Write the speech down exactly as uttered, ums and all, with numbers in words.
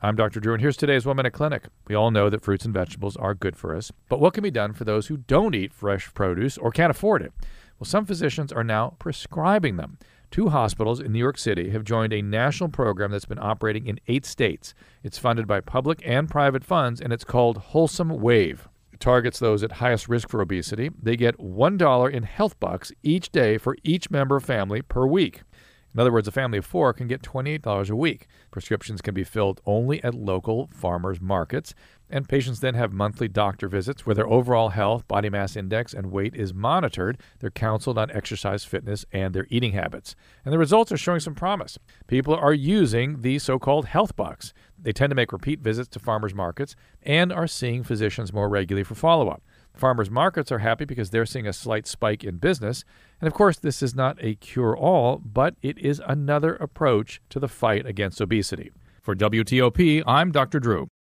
I'm Doctor Drew, and here's today's One Minute Clinic. We all know that fruits and vegetables are good for us, but what can be done for those who don't eat fresh produce or can't afford it? Well, some physicians are now prescribing them. Two hospitals in New York City have joined a national program that's been operating in eight states. It's funded by public and private funds, and it's called Wholesome Wave. It targets those at highest risk for obesity. They get one dollar in health bucks each day for each member of family per week. In other words, a family of four can get twenty-eight dollars a week. Prescriptions can be filled only at local farmers markets, and patients then have monthly doctor visits where their overall health, body mass index, and weight is monitored. They're counseled on exercise, fitness, and their eating habits. And the results are showing some promise. People are using the so-called health bucks. They tend to make repeat visits to farmers markets and are seeing physicians more regularly for follow-up. Farmers markets are happy because they're seeing a slight spike in business. And of course, this is not a cure-all, but it is another approach to the fight against obesity. For W T O P, I'm Doctor Drew.